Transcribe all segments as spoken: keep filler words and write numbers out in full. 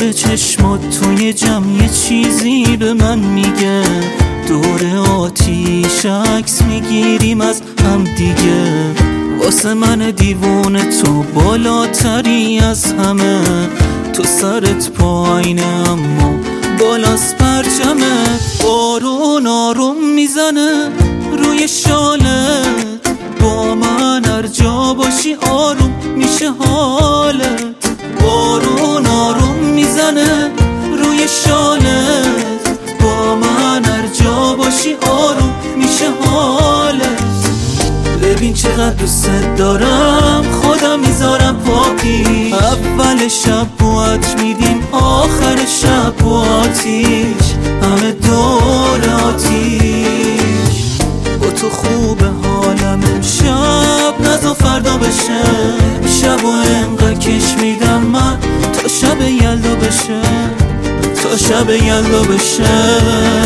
نور چشمات توی جمع یه چیزی به من میگه، دور آتیش عکس میگیریم از هم دیگه. واسه من دیوونه تو بالاتری از همه، تو سرت پایینه اما بالاست پرچمه. بارون آروم میزنه روی شالت، با من هر جا باشی آروم میشه حالت. بارون آروم میزنه روی شالت، با من هر جا باشی آروم میشه حالت. ببین چقدر دوست دارم خودم میذارم پاپی، اول شب بوات میدیم آخر شب با آتیش، همه دور آتیش. با تو خوبه حالم امشب نزا فردا بشه، شب و انقدر کش میدم من تا شب یلدا بشه، تا شب یلدا بشه.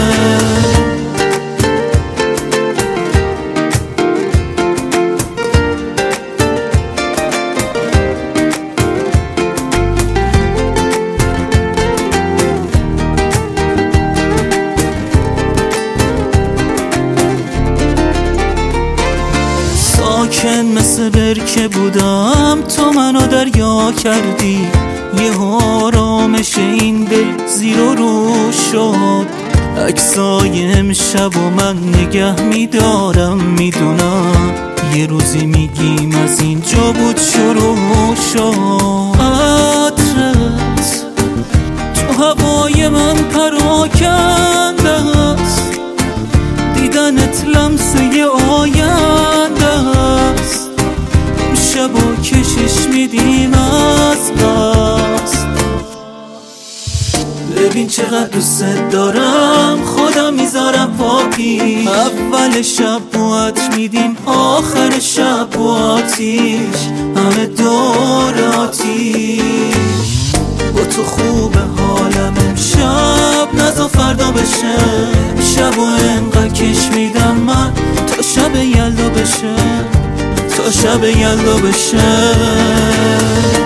ساکن مثل برکه بودم تو منو دریا کردی، یه آرامش این دل زیر و رو شد. عکسای امشب و من نگه میدارم، میدونم یه روزی میگیم از اینجا بود شروع شد. عطرت تو هوای من پراکنده است، دیدنت لمسه آینده است. امشبا کشش میدیم از قصد. ببین چقدر دوست دارم خودم میذارم پاپی، اول شب بوات میدیم آخر شب با آتیش، همه دور آتیش. با تو خوبه حالم امشب نزا فردا بشه، شب و انقدر کش میدم من تا شب یلدا بشه، تا شب یلدا بشه.